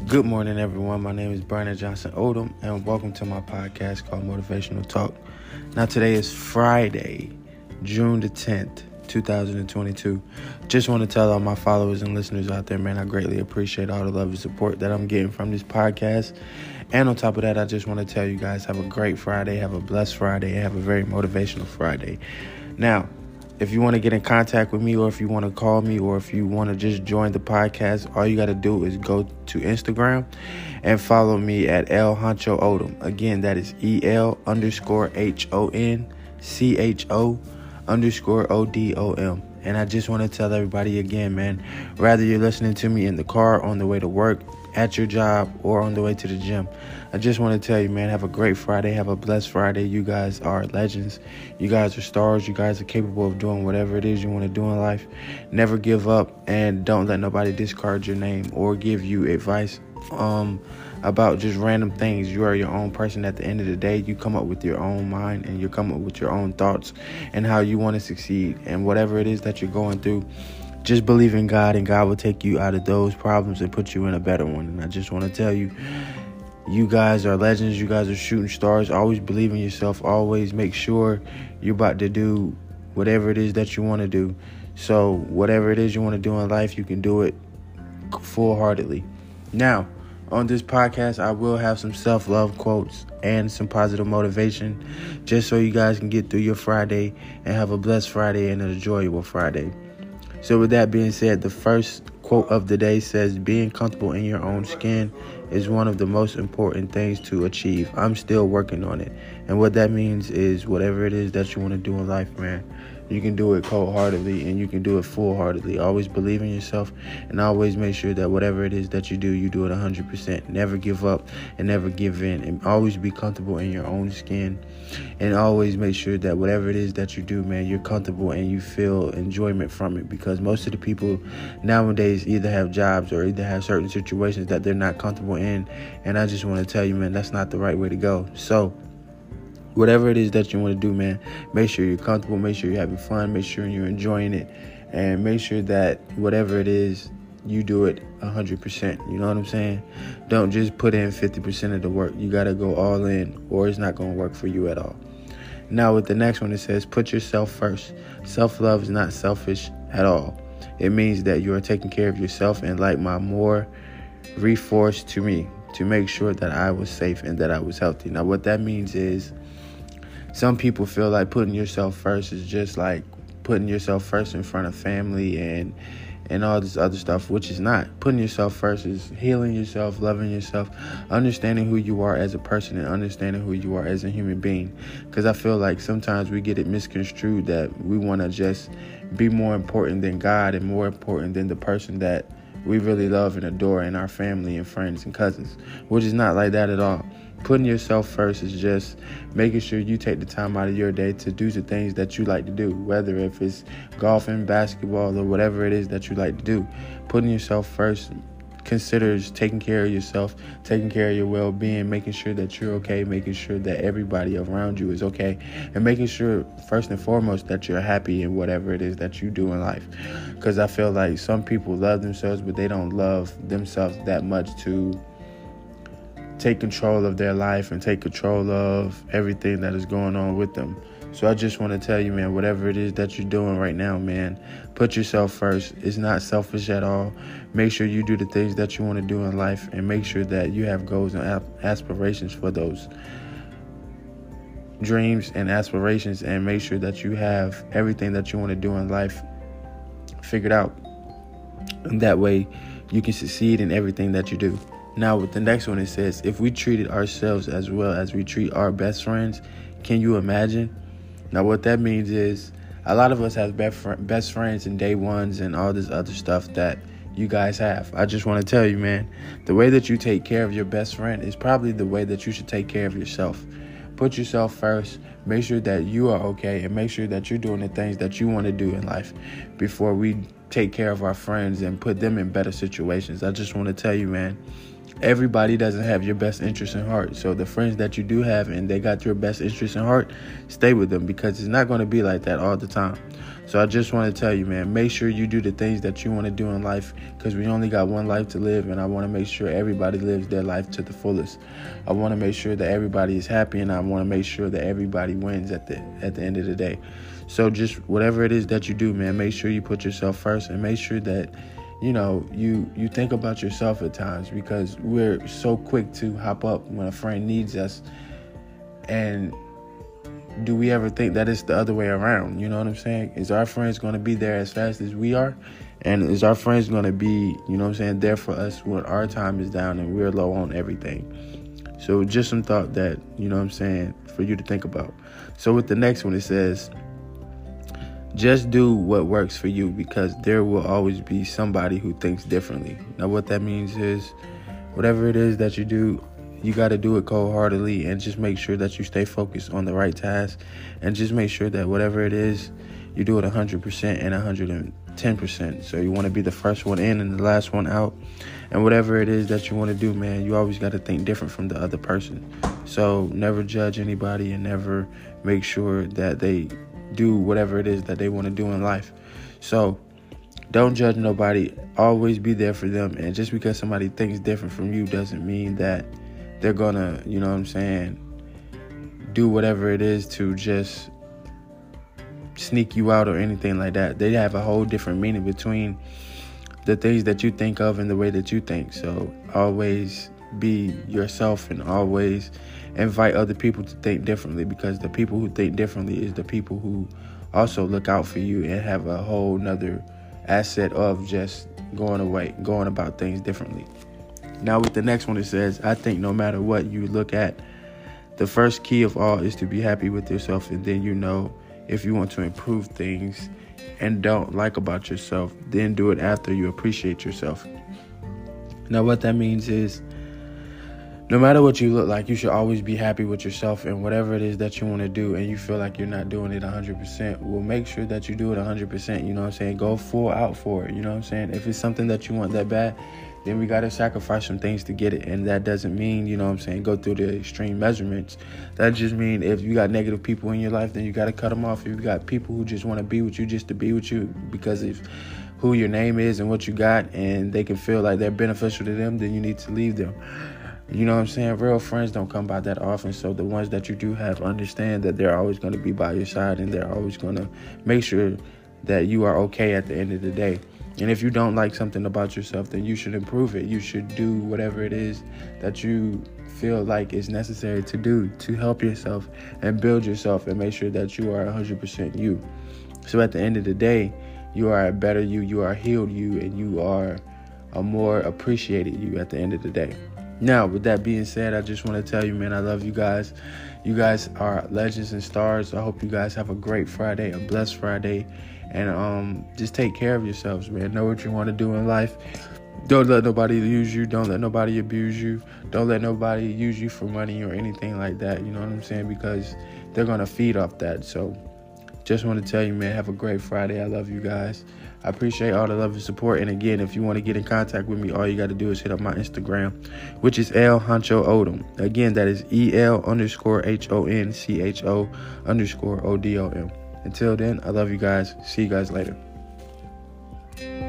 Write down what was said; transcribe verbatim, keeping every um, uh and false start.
Good morning, everyone. My name is Brandon Johnson Odom, and welcome to my podcast called Motivational Talk. Now, today is Friday, June the tenth, twenty twenty-two. Just want to tell all my followers and listeners out there, man, I greatly appreciate all the love and support that I'm getting from this podcast. And on top of that, I just want to tell you guys, have a great Friday, have a blessed Friday, and have a very motivational Friday. Now, if you want to get in contact with me, or if you want to call me, or if you want to just join the podcast, all you got to do is go to Instagram and follow me at El Honcho Odom. Again, that is E L underscore H O N C H O underscore O D O M. And I just want to tell everybody again, man, whether you're listening to me in the car, on the way to work, at your job, or on the way to the gym, I just want to tell you, man, have a great Friday. Have a blessed Friday. You guys are legends. You guys are stars. You guys are capable of doing whatever it is you want to do in life. Never give up, and don't let nobody discard your name or give you advice um, about just random things. You are your own person at the end of the day. You come up with your own mind, and you come up with your own thoughts and how you want to succeed. And whatever it is that you're going through, just believe in God, and God will take you out of those problems and put you in a better one. And I just want to tell you, you guys are legends. You guys are shooting stars. Always believe in yourself. Always make sure you're about to do whatever it is that you want to do. So whatever it is you want to do in life, you can do it full-heartedly. Now, on this podcast, I will have some self-love quotes and some positive motivation, just so you guys can get through your Friday and have a blessed Friday and an enjoyable Friday. So with that being said, the first quote of the day says, being comfortable in your own skin is one of the most important things to achieve. I'm still working on it. And what that means is whatever it is that you want to do in life, man, you can do it cold-heartedly and you can do it full-heartedly. Always believe in yourself, and always make sure that whatever it is that you do, you do it one hundred percent. Never give up and never give in. And always be comfortable in your own skin. And always make sure that whatever it is that you do, man, you're comfortable and you feel enjoyment from it. Because most of the people nowadays either have jobs or either have certain situations that they're not comfortable in. And I just want to tell you, man, that's not the right way to go. So whatever it is that you want to do, man, make sure you're comfortable, make sure you're having fun, make sure you're enjoying it, and make sure that whatever it is, you do it one hundred percent. You know what I'm saying? Don't just put in fifty percent of the work. You got to go all in, or it's not going to work for you at all. Now, with the next one, it says, put yourself first. Self-love is not selfish at all. It means that you are taking care of yourself, and like my more reinforced to me to make sure that I was safe and that I was healthy. Now, what that means is, some people feel like putting yourself first is just like putting yourself first in front of family and and all this other stuff, which is not. Putting yourself first is healing yourself, loving yourself, understanding who you are as a person, and understanding who you are as a human being. Because I feel like sometimes we get it misconstrued that we want to just be more important than God and more important than the person that we really love and adore in our family and friends and cousins, which is not like that at all. Putting yourself first is just making sure you take the time out of your day to do the things that you like to do, whether if it's golfing, basketball, or whatever it is that you like to do. Putting yourself first considers taking care of yourself, taking care of your well-being, making sure that you're okay, making sure that everybody around you is okay, and making sure, first and foremost, that you're happy in whatever it is that you do in life. Because I feel like some people love themselves, but they don't love themselves that much to take control of their life and take control of everything that is going on with them. So I just want to tell you, man, whatever it is that you're doing right now, man, put yourself first. It's not selfish at all. Make sure you do the things that you want to do in life, and make sure that you have goals and aspirations for those dreams and aspirations, and make sure that you have everything that you want to do in life figured out. And that way you can succeed in everything that you do. Now, with the next one, it says, if we treated ourselves as well as we treat our best friends, can you imagine? Now, what that means is a lot of us have best friends and day ones and all this other stuff that you guys have. I just want to tell you, man, the way that you take care of your best friend is probably the way that you should take care of yourself. Put yourself first. Make sure that you are okay, and make sure that you're doing the things that you want to do in life before we take care of our friends and put them in better situations. I just want to tell you, man, everybody doesn't have your best interest in heart. So the friends that you do have and they got your best interest in heart, stay with them, because it's not going to be like that all the time. So I just want to tell you, man, make sure you do the things that you want to do in life, because we only got one life to live, and I want to make sure everybody lives their life to the fullest. I want to make sure that everybody is happy, and I want to make sure that everybody wins at the at the end of the day. So just whatever it is that you do, man, make sure you put yourself first, and make sure that, you know, you, you think about yourself at times, because we're so quick to hop up when a friend needs us. And do we ever think that it's the other way around? You know what I'm saying? Is our friends going to be there as fast as we are? And is our friends going to be, you know what I'm saying, there for us when our time is down and we're low on everything? So just some thought that, you know what I'm saying, for you to think about. So with the next one, it says, just do what works for you, because there will always be somebody who thinks differently. Now, what that means is, whatever it is that you do, you got to do it cold-heartedly, and just make sure that you stay focused on the right task, and just make sure that whatever it is, you do it one hundred percent and one hundred ten percent. So you want to be the first one in and the last one out. And whatever it is that you want to do, man, you always got to think different from the other person. So never judge anybody, and never make sure that they do whatever it is that they want to do in life. So don't judge nobody. Always be there for them. And just because somebody thinks different from you doesn't mean that they're gonna, you know what I'm saying, do whatever it is to just sneak you out or anything like that. They have a whole different meaning between the things that you think of and the way that you think. So always be yourself, and always invite other people to think differently, because the people who think differently is the people who also look out for you and have a whole nother asset of just going away, going about things differently. Now with the next one, it says, I think no matter what you look at, the first key of all is to be happy with yourself, and then you know if you want to improve things and don't like about yourself, then do it after you appreciate yourself. Now what that means is, no matter what you look like, you should always be happy with yourself, and whatever it is that you want to do and you feel like you're not doing it one hundred percent, well, make sure that you do it one hundred percent, you know what I'm saying? Go full out for it, you know what I'm saying? If it's something that you want that bad, then we got to sacrifice some things to get it. And that doesn't mean, you know what I'm saying, go through the extreme measurements. That just means if you got negative people in your life, then you got to cut them off. If you got people who just want to be with you just to be with you because of who your name is and what you got, and they can feel like they're beneficial to them, then you need to leave them. You know what I'm saying? Real friends don't come by that often. So the ones that you do have, understand that they're always going to be by your side, and they're always going to make sure that you are okay at the end of the day. And if you don't like something about yourself, then you should improve it. You should do whatever it is that you feel like is necessary to do to help yourself and build yourself, and make sure that you are one hundred percent you. So at the end of the day, you are a better you, you are a healed you, and you are a more appreciated you at the end of the day. Now, with that being said, I just want to tell you, man, I love you guys. You guys are legends and stars. I hope you guys have a great Friday, a blessed Friday. And um, just take care of yourselves, man. Know what you want to do in life. Don't let nobody use you. Don't let nobody abuse you. Don't let nobody use you for money or anything like that. You know what I'm saying? Because they're going to feed off that. So just want to tell you, man, have a great Friday. I love you guys. I appreciate all the love and support. And again, if you want to get in contact with me, all you got to do is hit up my Instagram, which is L Honcho Odom. Again, that is E L underscore H O N C H O underscore O D O M. Until then, I love you guys. See you guys later.